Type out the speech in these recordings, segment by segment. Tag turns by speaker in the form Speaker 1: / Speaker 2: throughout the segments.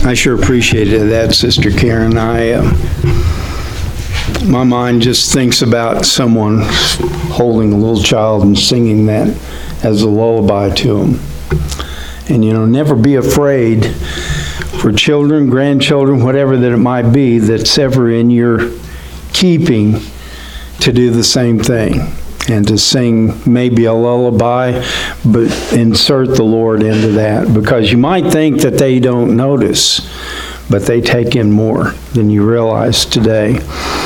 Speaker 1: I sure appreciated that, Sister Karen. My mind just thinks about someone holding a little child and singing that as a lullaby to them. And never be afraid for children, grandchildren, whatever that it might be, that's ever in your keeping, to do the same thing. And to sing maybe a lullaby, but insert the Lord into that. Because you might think that they don't notice, but they take in more than you realize today.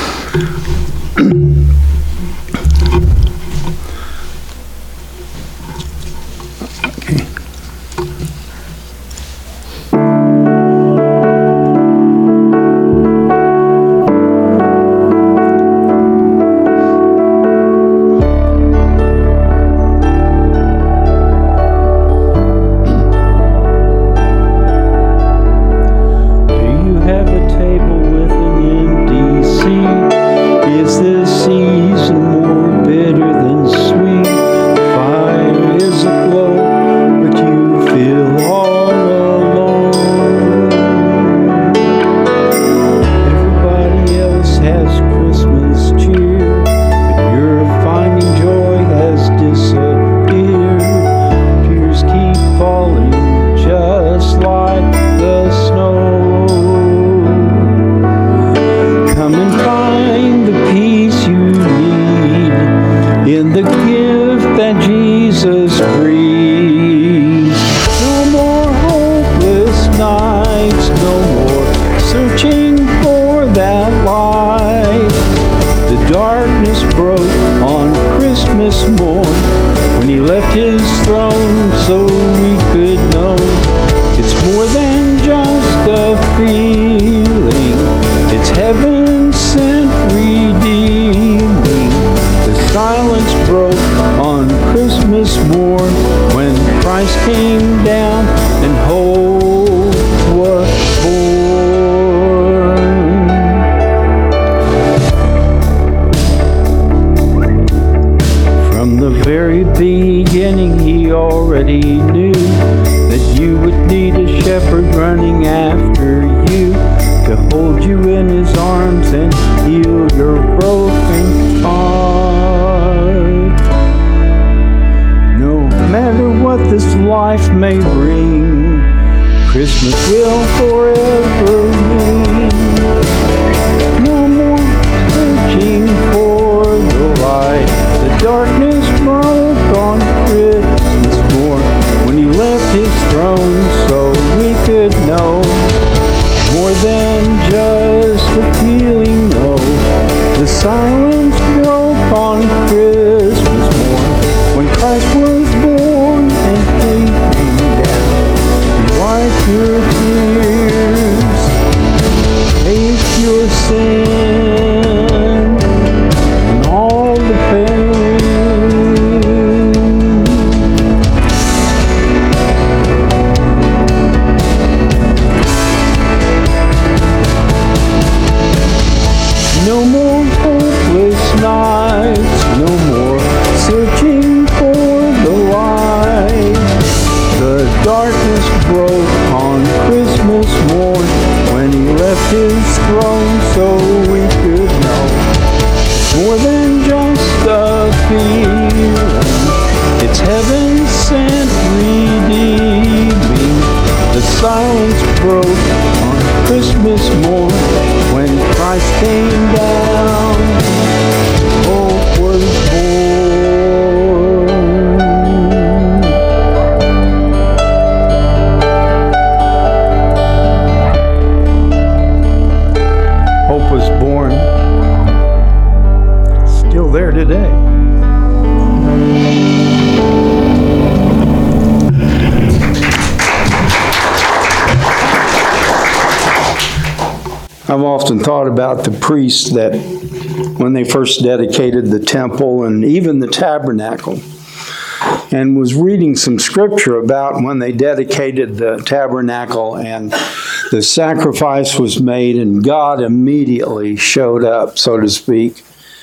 Speaker 1: I've often thought about the priests that when they first dedicated the temple and even the tabernacle, and was reading some scripture about when they dedicated the tabernacle and the sacrifice was made and God immediately showed up, so to speak.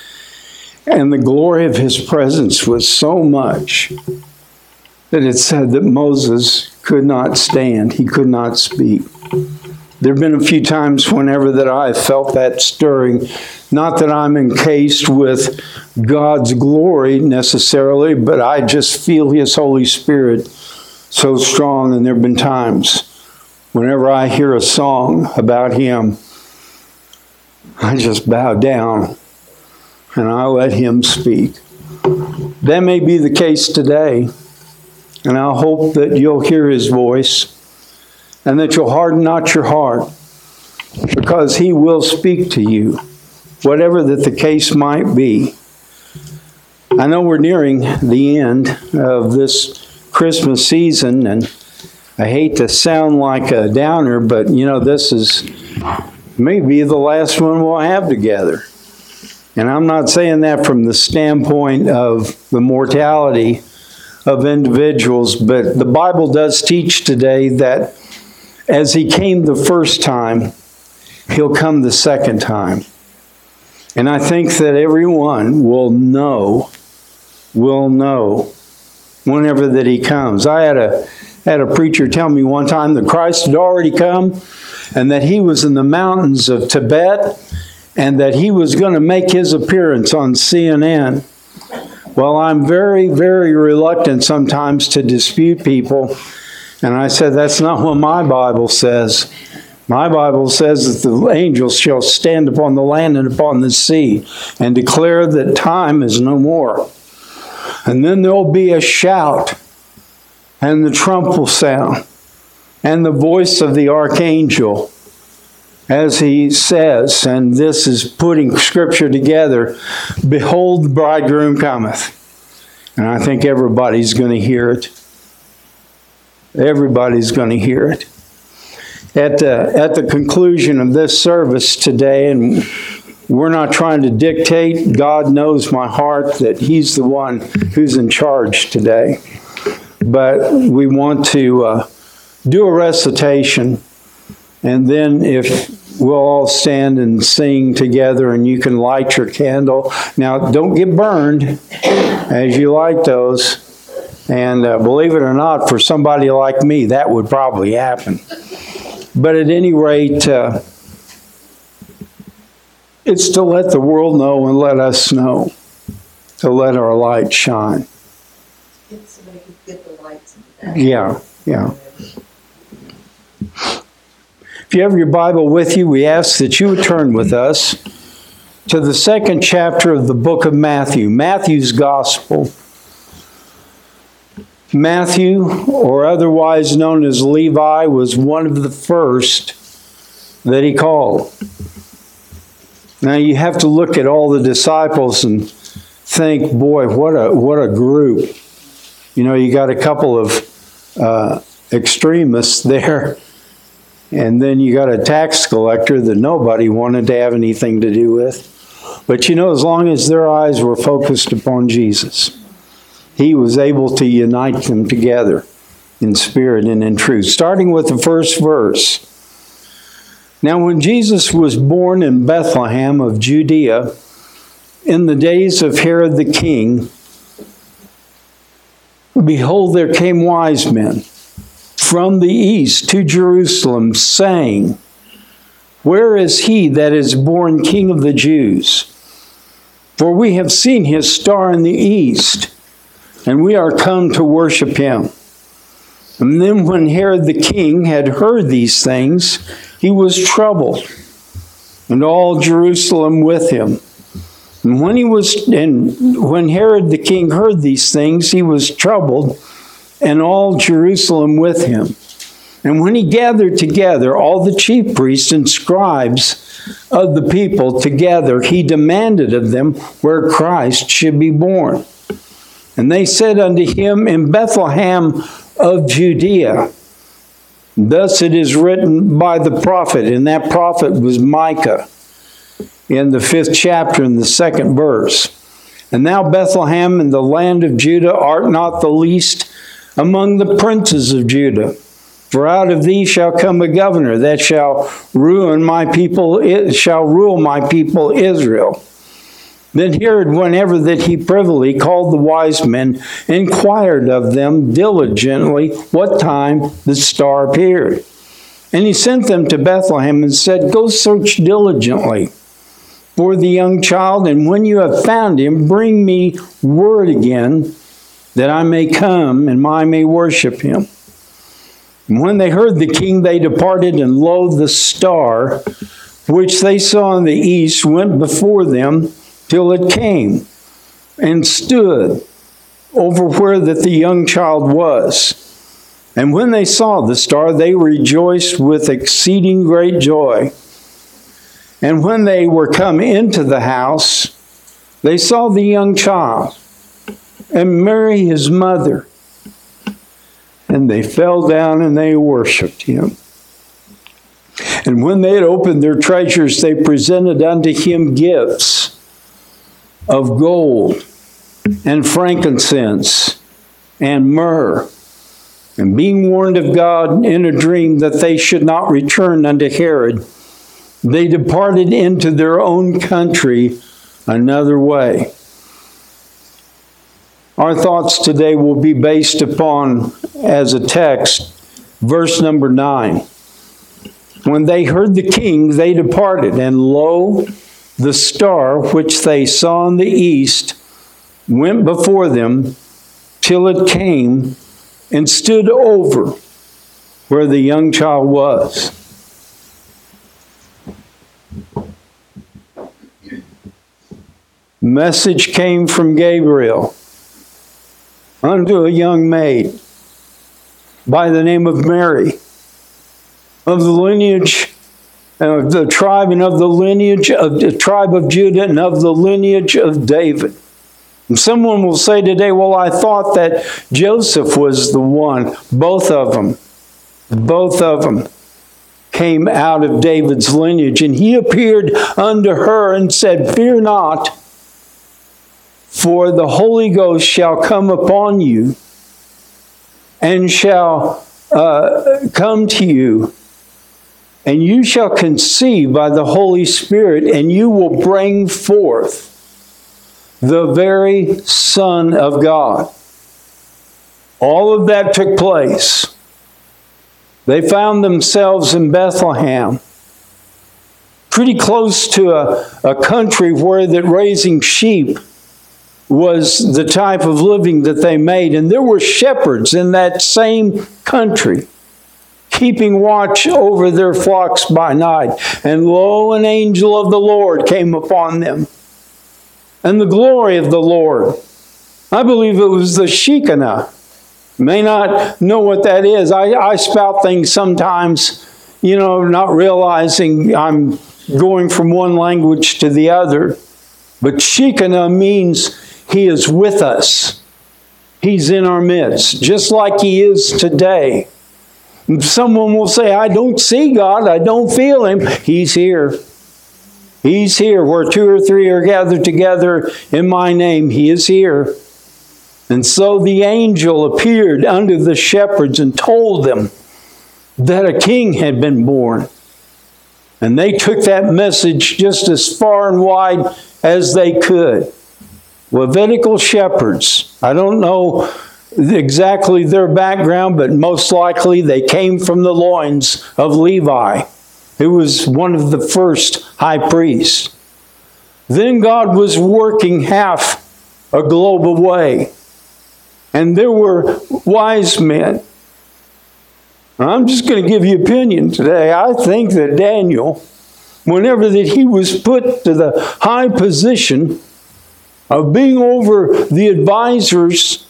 Speaker 1: And the glory of his presence was so much that it said that Moses could not stand. He could not speak. There have been a few times whenever that I felt that stirring. Not that I'm encased with God's glory necessarily, but I just feel His Holy Spirit so strong. And there have been times whenever I hear a song about Him, I just bow down and I let Him speak. That may be the case today, and I hope that you'll hear His voice and that you'll harden not your heart, because He will speak to you, whatever that the case might be. I know we're nearing the end of this Christmas season, and I hate to sound like a downer, but this is maybe the last one we'll have together. And I'm not saying that from the standpoint of the mortality of individuals, but the Bible does teach today that as He came the first time, He'll come the second time. And I think that everyone will know whenever that He comes. I had a preacher tell me one time that Christ had already come and that He was in the mountains of Tibet and that He was going to make His appearance on CNN. Well, I'm very, very reluctant sometimes to dispute people. And I said, that's not what my Bible says. My Bible says that the angels shall stand upon the land and upon the sea and declare that time is no more. And then there'll be a shout, and the trump will sound, and the voice of the archangel, as he says, and this is putting Scripture together, behold, the bridegroom cometh. And I think everybody's going to hear it. Everybody's going to hear it. At the conclusion of this service today, and we're not trying to dictate, God knows my heart that He's the one who's in charge today. But we want to do a recitation, and then if we'll all stand and sing together, and you can light your candle. Now, don't get burned as you light those. And believe it or not, for somebody like me, that would probably happen. But at any rate, it's to let the world know and let us know, to let our light shine.
Speaker 2: It's so they can get the lights in the back.
Speaker 1: Yeah. If you have your Bible with you, we ask that you would turn with us to the second chapter of the book of Matthew, Matthew's Gospel. Matthew, or otherwise known as Levi, was one of the first that he called. Now you have to look at all the disciples and think, boy, what a group. You got a couple of extremists there, and then you got a tax collector that nobody wanted to have anything to do with. But as long as their eyes were focused upon Jesus, He was able to unite them together in spirit and in truth. Starting with the first verse. Now when Jesus was born in Bethlehem of Judea, in the days of Herod the king, behold, there came wise men from the east to Jerusalem, saying, where is he that is born King of the Jews? For we have seen his star in the east, and we are come to worship him. And then when Herod the king had heard these things, he was troubled, and all Jerusalem with him. And when Herod the king heard these things, he was troubled, and all Jerusalem with him. And when he gathered together all the chief priests and scribes of the people together, he demanded of them where Christ should be born. And they said unto him, in Bethlehem of Judea. Thus it is written by the prophet, and that prophet was Micah, in the 5th chapter, in the 2nd verse. And thou, Bethlehem, in the land of Judah, art not the least among the princes of Judah. For out of thee shall come a governor that shall rule my people Israel. Then Herod, whenever that he privily called the wise men, inquired of them diligently what time the star appeared. And he sent them to Bethlehem and said, "Go search diligently for the young child, and when you have found him, bring me word again, that I may come and I may worship him." And when they heard the king, they departed, and lo, the star which they saw in the east went before them till it came and stood over where that the young child was. And when they saw the star, they rejoiced with exceeding great joy. And when they were come into the house, they saw the young child and Mary his mother, and they fell down and they worshipped him. And when they had opened their treasures, they presented unto him gifts of gold and frankincense and myrrh. And being warned of God in a dream that they should not return unto Herod, they departed into their own country another way. Our thoughts today will be based upon, as a text, verse number 9. When they heard the king, they departed, and lo, the star which they saw in the east went before them till it came and stood over where the young child was. Message came from Gabriel unto a young maid by the name of Mary, of the lineage of the tribe and of the lineage of the tribe of Judah and of the lineage of David. And someone will say today, well, I thought that Joseph was the one. Both of them came out of David's lineage. And he appeared unto her and said, "Fear not, for the Holy Ghost shall come upon you and shall come to you. And you shall conceive by the Holy Spirit, and you will bring forth the very Son of God." All of that took place. They found themselves in Bethlehem, pretty close to a country where that raising sheep was the type of living that they made. And there were shepherds in that same country, keeping watch over their flocks by night. And lo, an angel of the Lord came upon them. And the glory of the Lord, I believe it was the Shekinah. May not know what that is. I spout things sometimes, not realizing I'm going from one language to the other. But Shekinah means He is with us. He's in our midst, just like He is today. Someone will say, I don't see God, I don't feel Him. He's here. He's here. Where 2 or 3 are gathered together in my name, He is here. And so the angel appeared unto the shepherds and told them that a king had been born. And they took that message just as far and wide as they could. Levitical shepherds, I don't know exactly their background, but most likely they came from the loins of Levi, who was one of the first high priests. Then God was working half a globe away, and there were wise men. I'm just going to give you opinion today. I think that Daniel, whenever that he was put to the high position of being over the advisors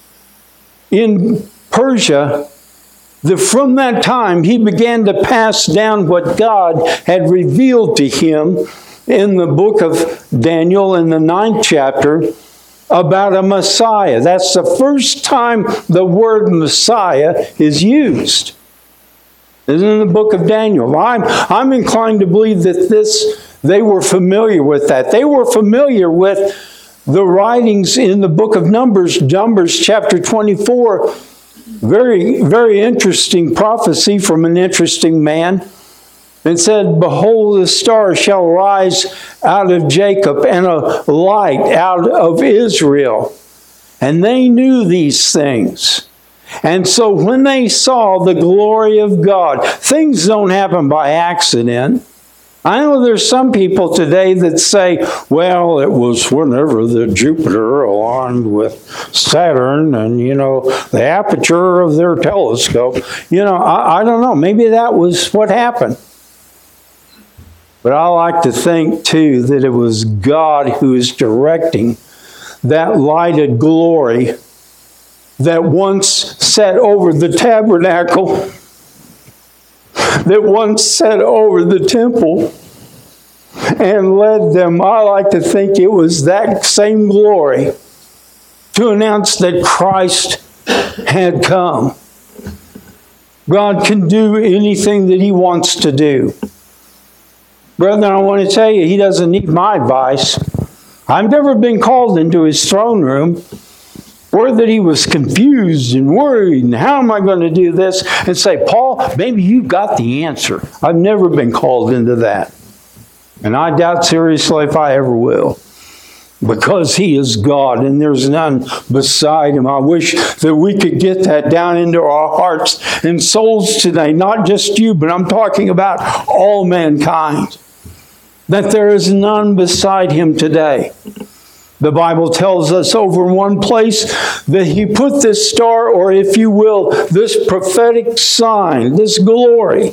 Speaker 1: in Persia, that from that time he began to pass down what God had revealed to him in the book of Daniel in the 9th chapter about a Messiah. That's the first time the word Messiah is used. It's in the book of Daniel. I'm inclined to believe that they were familiar with that. They were familiar with the writings in the book of Numbers, chapter 24. Very, very interesting prophecy from an interesting man. It said, "Behold, the star shall rise out of Jacob, and a light out of Israel." And they knew these things. And so when they saw the glory of God, things don't happen by accident. I know there's some people today that say, well, it was whenever the Jupiter aligned with Saturn and, the aperture of their telescope. I don't know. Maybe that was what happened. But I like to think, too, that it was God who is directing that lighted glory that once sat over the tabernacle, that once sat over the temple and led them. I like to think it was that same glory to announce that Christ had come. God can do anything that He wants to do. Brethren, I want to tell you, He doesn't need my advice. I've never been called into His throne room, or that He was confused and worried, and how am I going to do this? And say, Paul, maybe you've got the answer. I've never been called into that. And I doubt seriously if I ever will. Because He is God and there's none beside Him. I wish that we could get that down into our hearts and souls today. Not just you, but I'm talking about all mankind. That there is none beside Him today. The Bible tells us over in one place that He put this star, or if you will, this prophetic sign, this glory,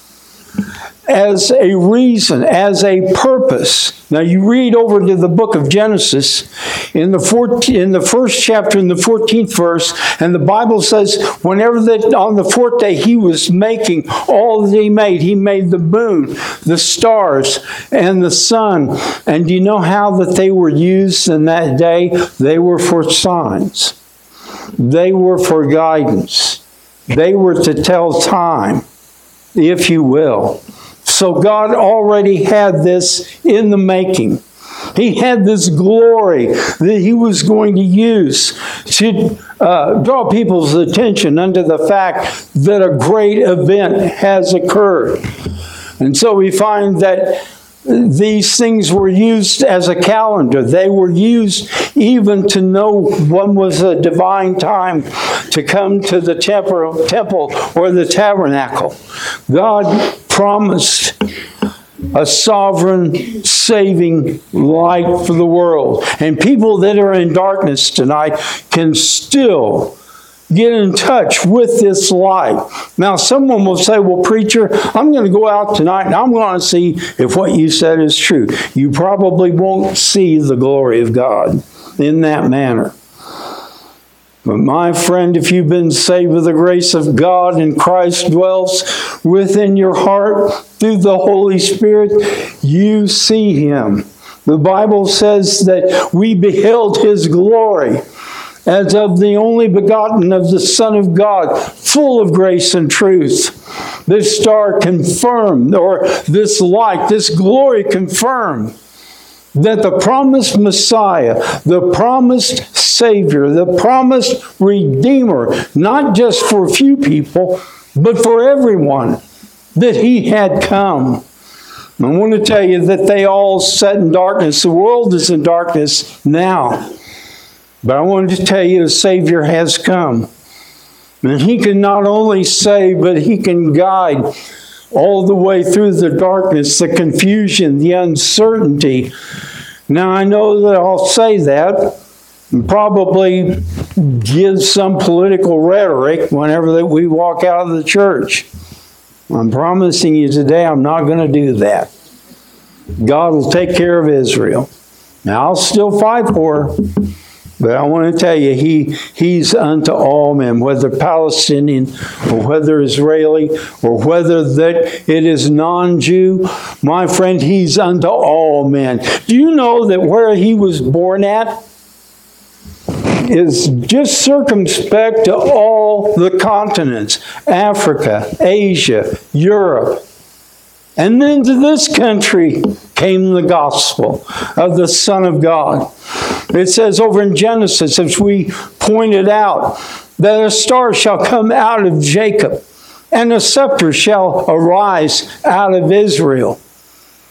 Speaker 1: as a reason, as a purpose. Now you read over to the book of Genesis in the first chapter, in the 14th verse, and the Bible says whenever that on the fourth day He was making all that He made the moon, the stars, and the sun. And do you know how that they were used in that day? They were for signs. They were for guidance. They were to tell time, if you will. So God already had this in the making. He had this glory that He was going to use to draw people's attention unto the fact that a great event has occurred. And so we find that these things were used as a calendar. They were used even to know when was a divine time to come to the temple or the tabernacle. God promised a sovereign, saving light for the world. And people that are in darkness tonight can still get in touch with this light. Now, someone will say, well, preacher, I'm going to go out tonight and I'm going to see if what you said is true. You probably won't see the glory of God in that manner. But my friend, if you've been saved with the grace of God and Christ dwells within your heart through the Holy Spirit, you see Him. The Bible says that we beheld His glory as of the only begotten of the Son of God, full of grace and truth. This star confirmed, or this light, this glory confirmed, that the promised Messiah, the promised Savior, the promised Redeemer, not just for a few people, but for everyone, that He had come. I want to tell you that they all sat in darkness. The world is in darkness now. But I wanted to tell you the Savior has come. And He can not only save, but He can guide all the way through the darkness, the confusion, the uncertainty. Now, I know that I'll say that and probably give some political rhetoric whenever that we walk out of the church. I'm promising you today I'm not going to do that. God will take care of Israel. Now, I'll still fight for her. But I want to tell you, He's unto all men, whether Palestinian or whether Israeli or whether that it is non-Jew. My friend, He's unto all men. Do you know that where He was born at is just circumspect to all the continents? Africa, Asia, Europe. And then to this country came the gospel of the Son of God. It says over in Genesis, as we pointed out, that a star shall come out of Jacob, and a scepter shall arise out of Israel.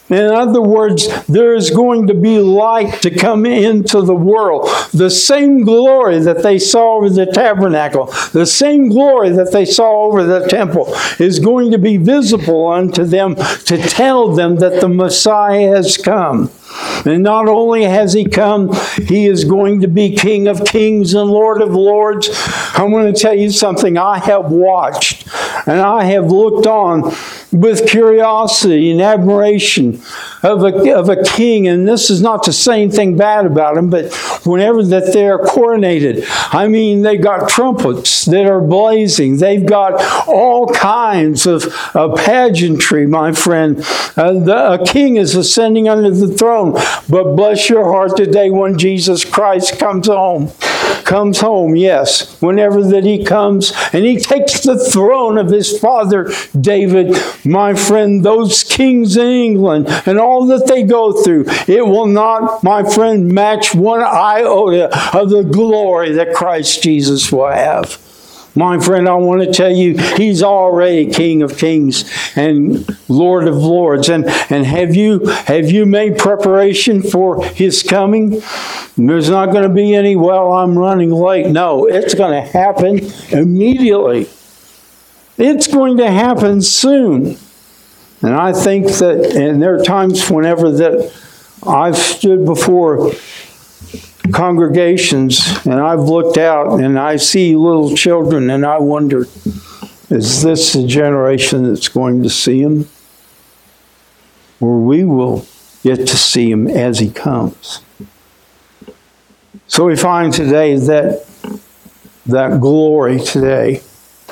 Speaker 1: In other words, there is going to be light to come into the world. The same glory that they saw over the tabernacle, the same glory that they saw over the temple, is going to be visible unto them to tell them that the Messiah has come. And not only has he come, he is going to be King of Kings and Lord of Lords. I'm going to tell you something. I have watched and I have looked on with curiosity and admiration of a king. And this is not to say anything bad about him, but whenever that they're coronated, I mean, they got trumpets that are blazing. They've got all kinds of pageantry, my friend. A king is ascending under the throne. But bless your heart today when Jesus Christ comes home. Comes home, yes. Whenever that he comes and he takes the throne of his father David, my friend, those kings in England and all that they go through, it will not, my friend, match one iota of the glory that Christ Jesus will have. My friend, I want to tell you, he's already King of Kings and Lord of Lords. And have you made preparation for his coming? There's not going to be any, well, I'm running late. No, it's going to happen immediately. It's going to happen soon. And I think that, and there are times whenever that I've stood before congregations and I've looked out and I see little children and I wonder, is this the generation that's going to see him? Or we will get to see him as he comes. So we find today that glory today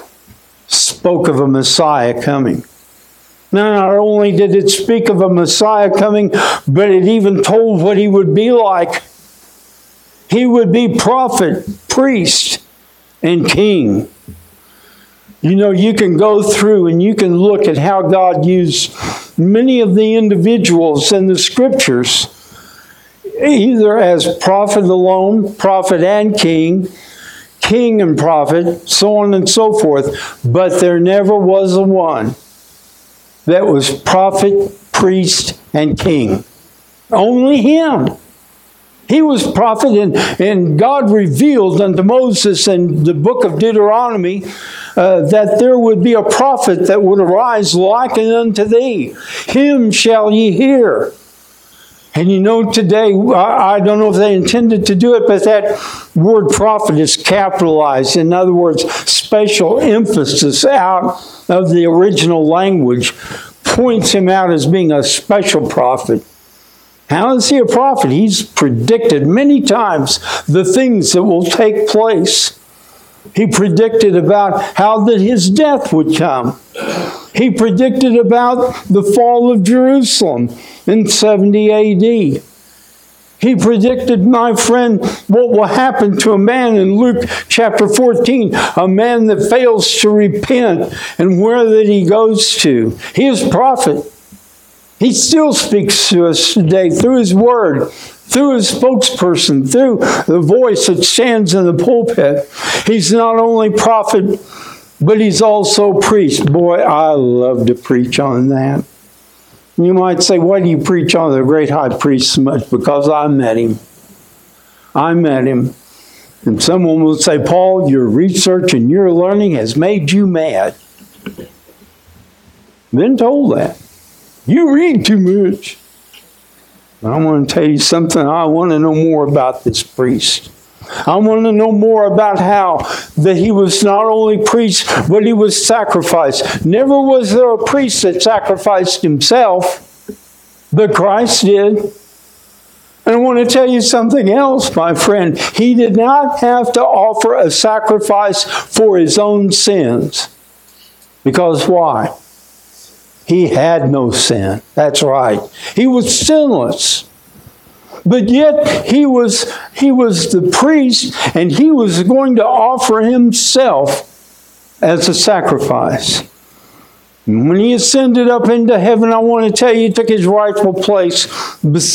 Speaker 1: spoke of a Messiah coming. Now, not only did it speak of a Messiah coming, but it even told what he would be like. He would be prophet, priest, and king. You know, you can go through and you can look at how God used many of the individuals in the scriptures, either as prophet alone, prophet and king, king and prophet, so on and so forth. But there never was a one that was prophet, priest, and king. Only him. He was prophet, and God revealed unto Moses in the book of Deuteronomy that there would be a prophet that would arise like unto thee. Him shall ye hear. And you know, today, I don't know if they intended to do it, but that word prophet is capitalized. In other words, special emphasis out of the original language points him out as being a special prophet. How is he a prophet? He's predicted many times the things that will take place. He predicted about how that his death would come. He predicted about the fall of Jerusalem in 70 A.D. He predicted, my friend, what will happen to a man in Luke chapter 14, a man that fails to repent and where that he goes to. He is a prophet. He still speaks to us today through his word, through his spokesperson, through the voice that stands in the pulpit. He's not only prophet, but he's also priest. Boy, I love to preach on that. You might say, why do you preach on the great high priest so much? Because I met him. I met him. And someone will say, Paul, your research and your learning has made you mad. Been told that. You read too much. But I want to tell you something. I want to know more about this priest. I want to know more about how that he was not only priest, but he was sacrificed. Never was there a priest that sacrificed himself, but Christ did. And I want to tell you something else, my friend. He did not have to offer a sacrifice for his own sins. Because why? He had no sin. That's right. He was sinless. But yet he was the priest, and he was going to offer himself as a sacrifice. And when he ascended up into heaven, I want to tell you, he took his rightful place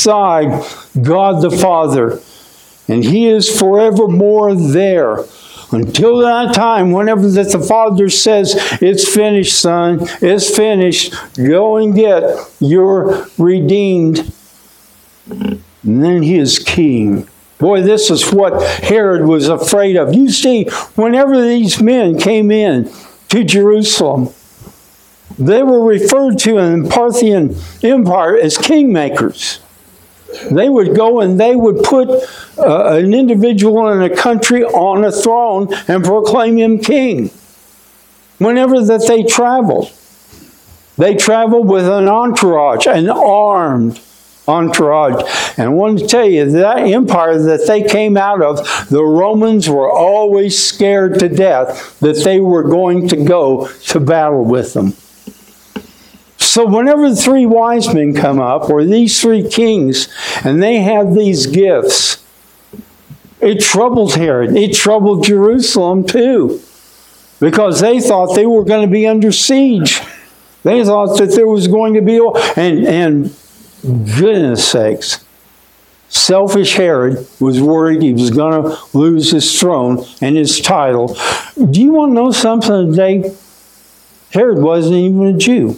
Speaker 1: beside God the Father. And he is forevermore there, Until that time, whenever that the Father says, it's finished, son, it's finished, go and get your redeemed. And then he is king. Boy, this is what Herod was afraid of. You see, whenever these men came in to Jerusalem, they were referred to in the Parthian Empire as kingmakers. They would go and they would put an individual in a country on a throne and proclaim him king. Whenever that they traveled with an entourage, an armed entourage. And I want to tell you, that empire that they came out of, the Romans were always scared to death that they were going to go to battle with them. So whenever the three wise men come up, or these three kings, and they have these gifts, it troubled Herod. It troubled Jerusalem too, because they thought they were going to be under siege. They thought that there was going to be, and goodness sakes, selfish Herod was worried he was going to lose his throne and his title. Do you want to know something today? Herod wasn't even a Jew.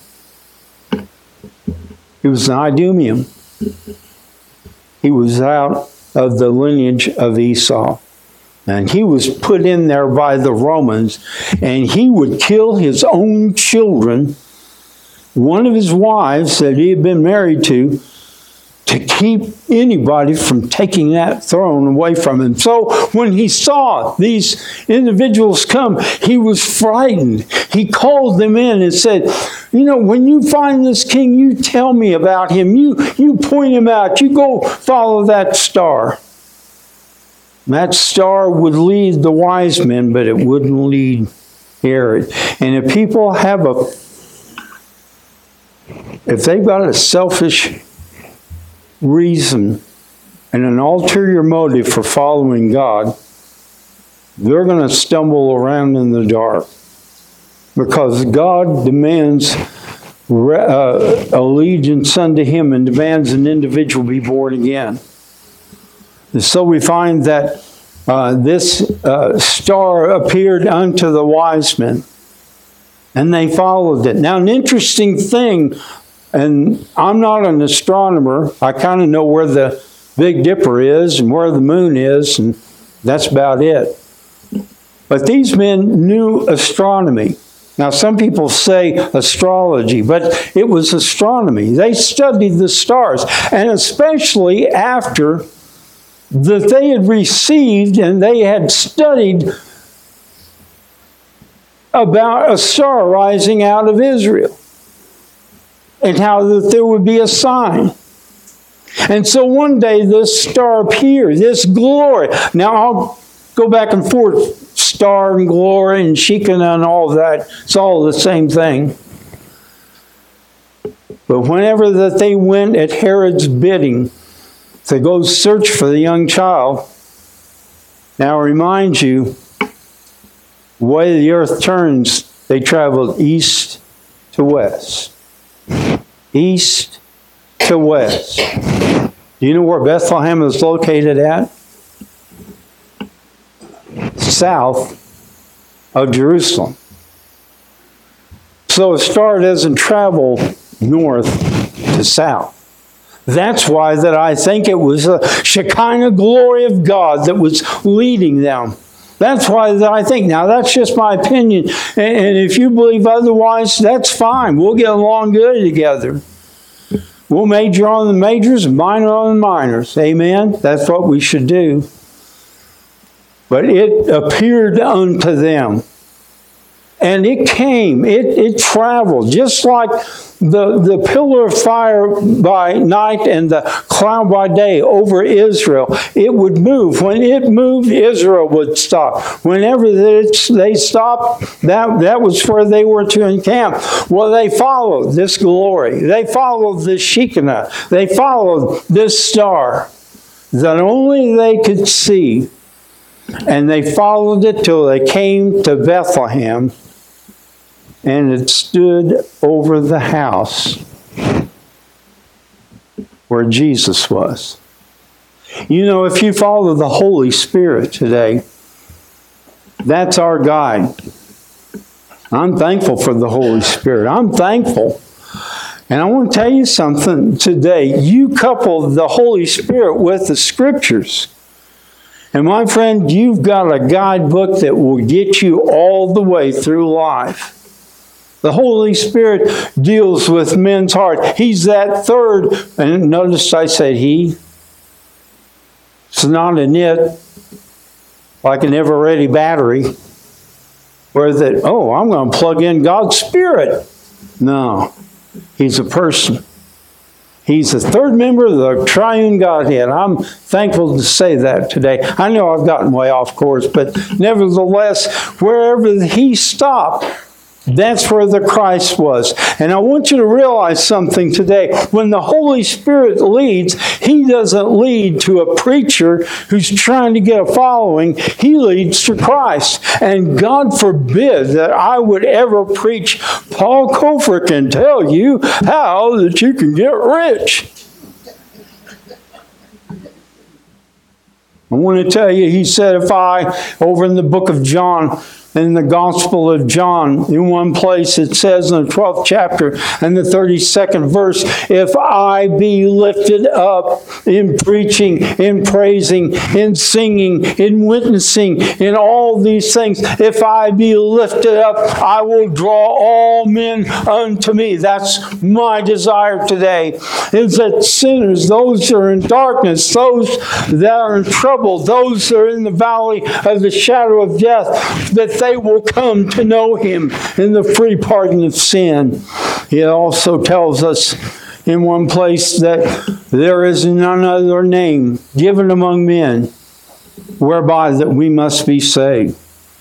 Speaker 1: He was an Idumean. He was out of the lineage of Esau. And he was put in there by the Romans, and he would kill his own children, one of his wives that he had been married to keep anybody from taking that throne away from him. So when he saw these individuals come, he was frightened. He called them in and said, you know, when you find this king, you tell me about him. You point him out. You go follow that star. That star would lead the wise men, but it wouldn't lead Herod. And if people have if they've got a selfish reason and an ulterior motive for following God, they're going to stumble around in the dark, because God demands allegiance unto him and demands an individual be born again. And so we find that this star appeared unto the wise men, and they followed it. Now, an interesting thing, and I'm not an astronomer. I kind of know where the Big Dipper is and where the moon is, and that's about it. But these men knew astronomy. Now, some people say astrology, but it was astronomy. They studied the stars, and especially after that they had received and they had studied about a star rising out of Israel, and how that there would be a sign. And so one day this star appeared, this glory. Now I'll go back and forth, star and glory and Shekinah and all that. It's all the same thing. But whenever that they went at Herod's bidding to go search for the young child, now I remind you, the way the earth turns, they traveled east to west. East to west. Do you know where Bethlehem is located at? South of Jerusalem. So a star doesn't travel north to south. That's why that I think it was the Shekinah glory of God that was leading them. That's why that I think. Now, that's just my opinion. And if you believe otherwise, that's fine. We'll get along good together. We'll major on the majors and minor on the minors. Amen? That's what we should do. But it appeared unto them. And it came, it traveled, just like the pillar of fire by night and the cloud by day over Israel. It would move. When it moved, Israel would stop. Whenever they stopped, that was where they were to encamp. Well, they followed this glory. They followed this Shekinah. They followed this star that only they could see. And they followed it till they came to Bethlehem. And it stood over the house where Jesus was. You know, if you follow the Holy Spirit today, That's our guide. I'm thankful for the Holy Spirit. I'm thankful. And I want to tell you something today. You couple the Holy Spirit with the Scriptures. And my friend, you've got a guidebook that will get you all the way through life. The Holy Spirit deals with men's heart. He's that third, and notice I said he. It's not an it, like an ever-ready battery, where that, oh, I'm going to plug in God's Spirit. No, He's a person. He's the third member of the triune Godhead. I'm thankful to say that today. I know I've gotten way off course, but nevertheless, wherever He stopped, that's where the Christ was. And I want you to realize something today. When the Holy Spirit leads, He doesn't lead to a preacher who's trying to get a following. He leads to Christ. And God forbid that I would ever preach, Paul Cofer can tell you how that you can get rich. I want to tell you, he said, if I, over in the book of John, in the Gospel of John, in one place it says in the 12th chapter and the 32nd verse, if I be lifted up in preaching, in praising, in singing, in witnessing, in all these things, if I be lifted up, I will draw all men unto me. That's my desire today, is that sinners, those that are in darkness, those that are in trouble, those that are in the valley of the shadow of death, that they will come to know Him in the free pardon of sin. He also tells us in one place that there is none other name given among men whereby that we must be saved.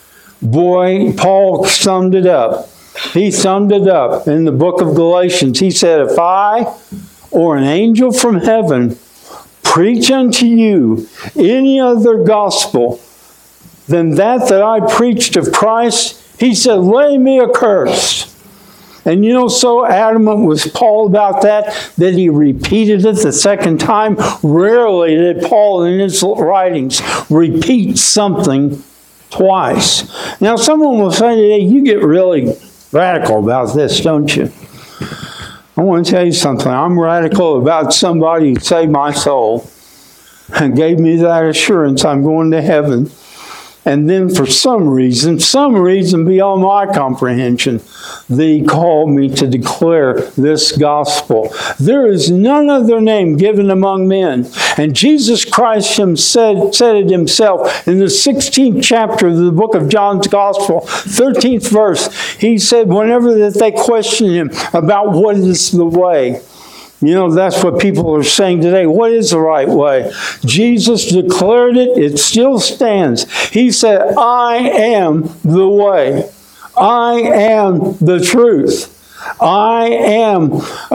Speaker 1: Boy, Paul summed it up. He summed it up in the book of Galatians. He said, if I or an angel from heaven preach unto you any other gospel than that I preached of Christ, he said, lay me accursed. And you know, so adamant was Paul about that he repeated it the second time. Rarely did Paul in his writings repeat something twice. Now, someone will say today, you get really radical about this, don't you? I want to tell you something. I'm radical about somebody who saved my soul and gave me that assurance I'm going to heaven. And then for some reason beyond my comprehension, they called me to declare this gospel. There is none other name given among men. And Jesus Christ said it Himself in the 16th chapter of the book of John's Gospel, 13th verse. He said, whenever that they questioned Him about what is the way, you know, that's what people are saying today. What is the right way? Jesus declared it. It still stands. He said, I am the way. I am the truth. I am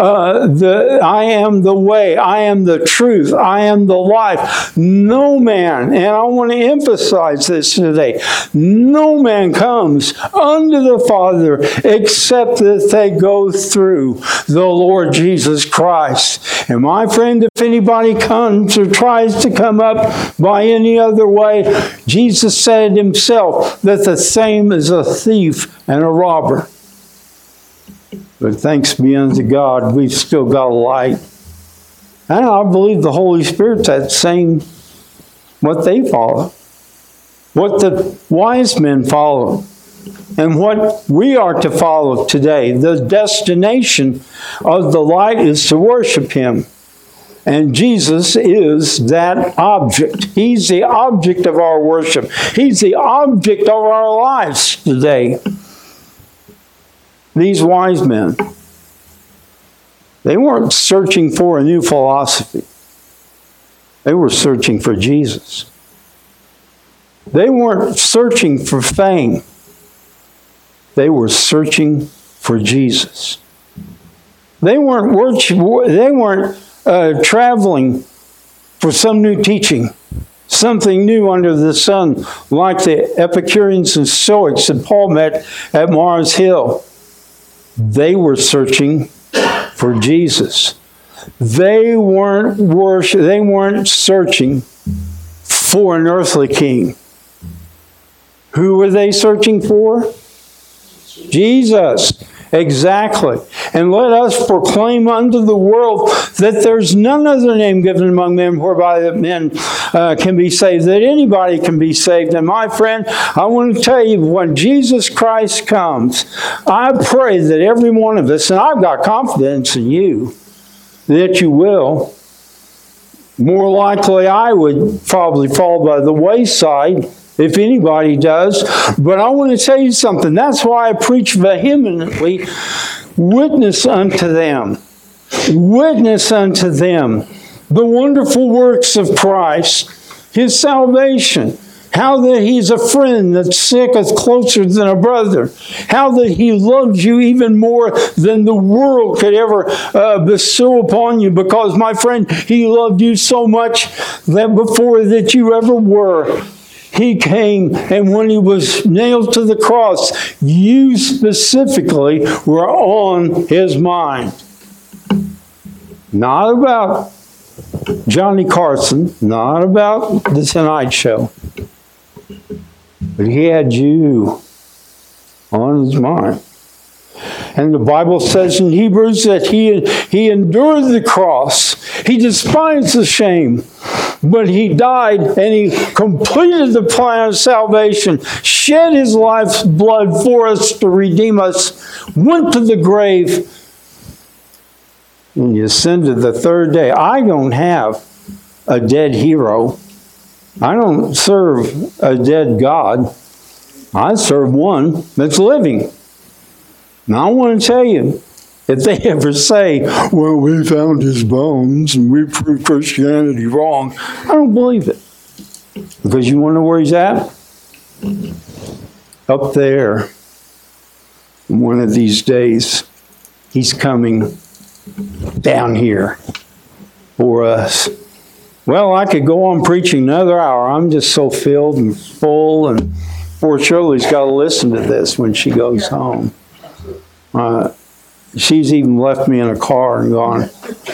Speaker 1: the way. I am the truth. I am the life. No man, and I want to emphasize this today, no man comes unto the Father except that they go through the Lord Jesus Christ. And my friend, if anybody comes or tries to come up by any other way, Jesus said Himself that the same is a thief and a robber. But thanks be unto God, we've still got a light. And I believe the Holy Spirit's that same, what they follow. What the wise men follow. And what we are to follow today. The destination of the light is to worship Him. And Jesus is that object. He's the object of our worship. He's the object of our lives today. These wise men, they weren't searching for a new philosophy. They were searching for Jesus. They weren't searching for fame. They were searching for Jesus. They weren't traveling for some new teaching, something new under the sun, like the Epicureans and Stoics that Paul met at Mars Hill. They were searching for Jesus. They weren't searching for an earthly king. Who were they searching for? Jesus. Exactly. And let us proclaim unto the world that there's none other name given among men whereby that men can be saved, that anybody can be saved. And my friend, I want to tell you, when Jesus Christ comes, I pray that every one of us, and I've got confidence in you, that you will. More likely, I would probably fall by the wayside, if anybody does. But I want to tell you something. That's why I preach vehemently. Witness unto them. Witness unto them the wonderful works of Christ, His salvation, how that He's a friend that sticketh closer than a brother, how that He loves you even more than the world could ever bestow upon you, because, my friend, He loved you so much that before that you ever were, He came, and when He was nailed to the cross, you specifically were on His mind. Not about Johnny Carson, not about the Tonight Show, but He had you on His mind. And the Bible says in Hebrews that He endured the cross. He despised the shame. But He died and He completed the plan of salvation, shed His life's blood for us to redeem us, went to the grave, and He ascended the third day. I don't have a dead hero. I don't serve a dead God. I serve one that's living. Now I want to tell you, if they ever say, well, we found His bones and we proved Christianity wrong, I don't believe it. Because you want to know where He's at? Up there. One of these days, He's coming down here for us. Well, I could go on preaching another hour. I'm just so filled and full, and poor Shirley's got to listen to this when she goes home. She's even left me in a car and gone,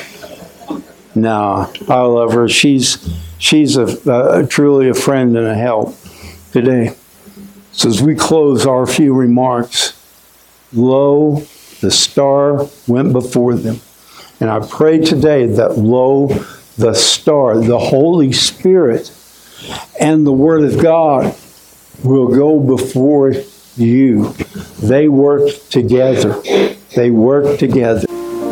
Speaker 1: no, I love her. She's truly a friend and a help today. So as we close our few remarks, lo, the star went before them. And I pray today that lo, the star, the Holy Spirit, and the Word of God will go before you. They work together. They work together.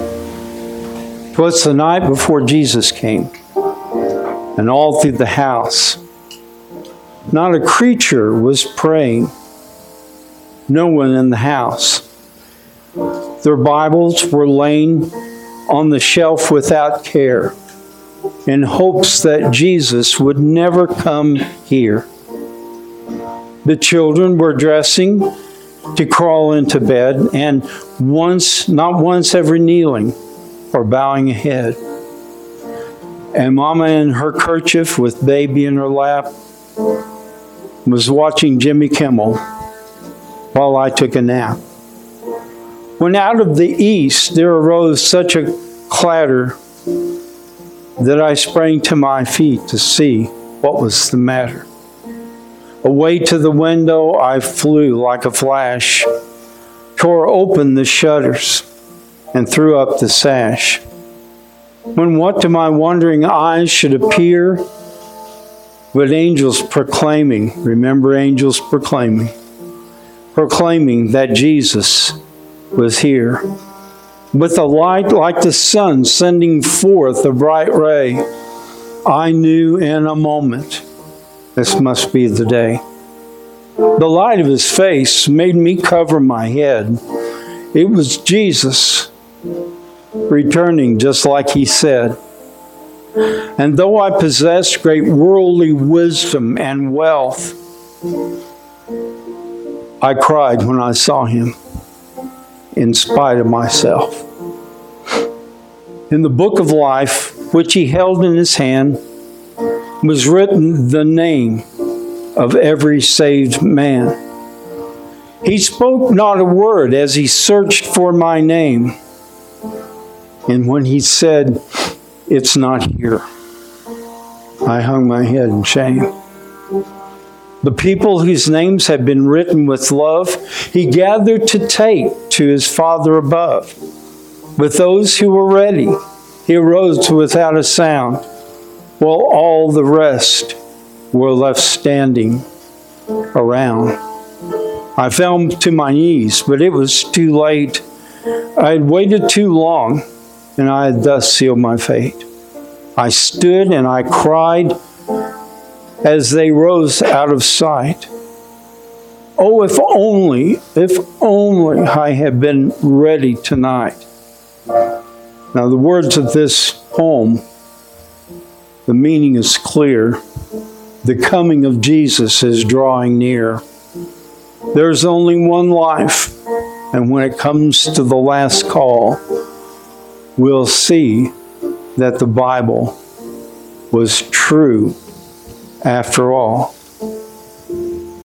Speaker 1: It was the night before Jesus came, and all through the house, not a creature was praying. No one in the house. Their Bibles were laying on the shelf without care, in hopes that Jesus would never come here. The children were dressing to crawl into bed, and not once ever kneeling or bowing a head. And Mama in her kerchief with baby in her lap was watching Jimmy Kimmel while I took a nap. When out of the east there arose such a clatter that I sprang to my feet to see what was the matter. Away to the window I flew like a flash, tore open the shutters, and threw up the sash. When what to my wondering eyes should appear but angels proclaiming, remember angels proclaiming that Jesus was here. With a light like the sun sending forth a bright ray, I knew in a moment this must be the day. The light of His face made me cover my head. It was Jesus returning just like He said. And though I possessed great worldly wisdom and wealth, I cried when I saw Him in spite of myself. In the book of life, which He held in His hand, was written the name of every saved man. He spoke not a word as He searched for my name. And when He said, "It's not here," I hung my head in shame. The people whose names had been written with love, he gathered to take to his Father above. With those who were ready, he arose without a sound, while all the rest were left standing around. I fell to my knees, but it was too late. I had waited too long, and I had thus sealed my fate. I stood and I cried as they rose out of sight. Oh, if only I had been ready tonight. Now, the words of this poem, the meaning is clear. The coming of Jesus is drawing near. There's only one life, and when it comes to the last call, we'll see that the Bible was true after all.